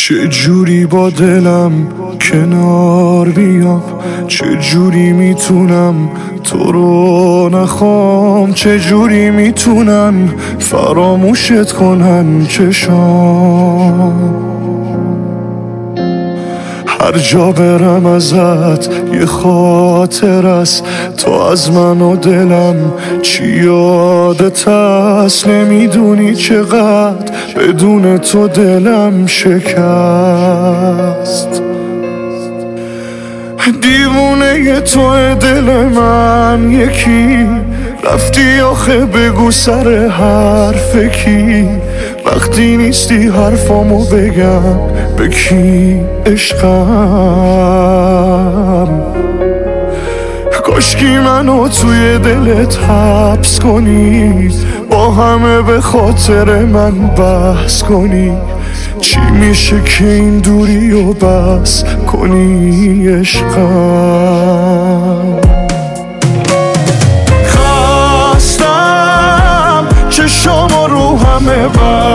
چه جوری با دلم کنار بیام، چه جوری میتونم تو رو نخوام، چه جوری میتونن فراموشت کنن چشام. هر جا برم ازت یه خاطر است، تو از من و دلم چی یادت هست. نمیدونی چقدر بدون تو دلم شکست. دیوونه تو دل من یکی، رفتی آخه بگو سر حرف کی. وقتی نیستی حرفامو بگم به کی عشقم. کاشکی منو توی دلت حبس کنی، با همه به خاطر من بحث کنی. چی میشه که این دوری و بس کنی عشقم. خستم چشامو رو همه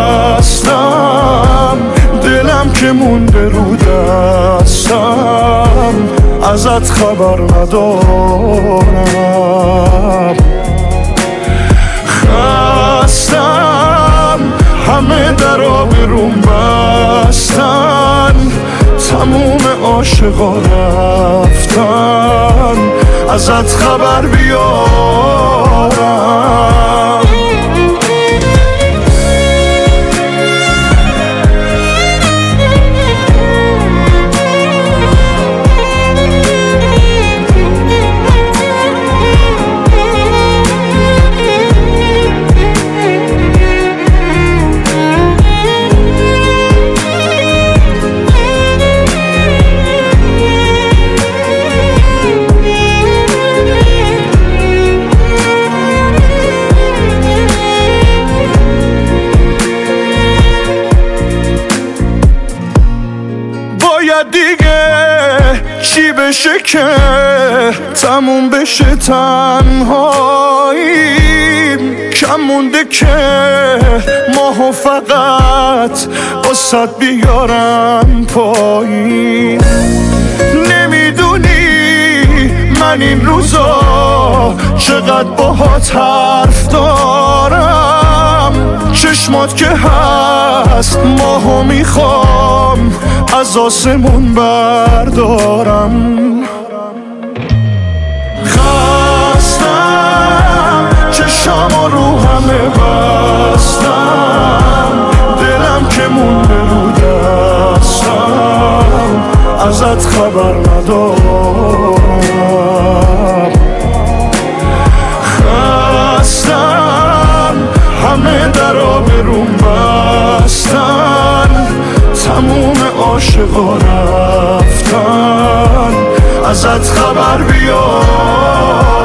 بستم، دلم که مونده رو دستم، ازت خبر ندارم. خستم همه درا بروم بستن، تموم عاشقا رفتن، ازت خبر بیارم. دیگه چی بشه که تموم بشه تنهاییم؟ کم مونده که ماهو فقط واسه بیارم پایین. نمیدونی من این روزا چقدر باهات حرف دارم. چشمات که هست ماهو میخوام از آسمون بردارم. خستم چشامو رو همه بستم، دلم که مونده رو دستم، ازت خبر ندارم. خستم همه درا بروم بستن، تموم عاشقا رفتن، ازت خبر بیار.